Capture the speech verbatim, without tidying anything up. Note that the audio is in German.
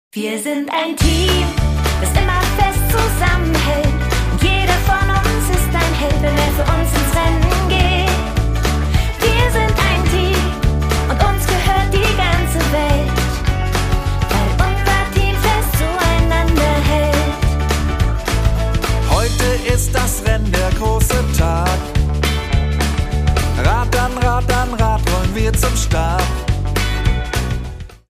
Wir sind ein Team, das immer fest zusammenhält. Und jeder von uns ist ein Held, wenn er für uns ins Rennen geht. Wir sind ein Team und uns gehört die ganze Welt, weil unser Team fest zueinander hält. Heute ist das Rennen, der große Tag. Rad an Rad an Rad rollen wir zum Start.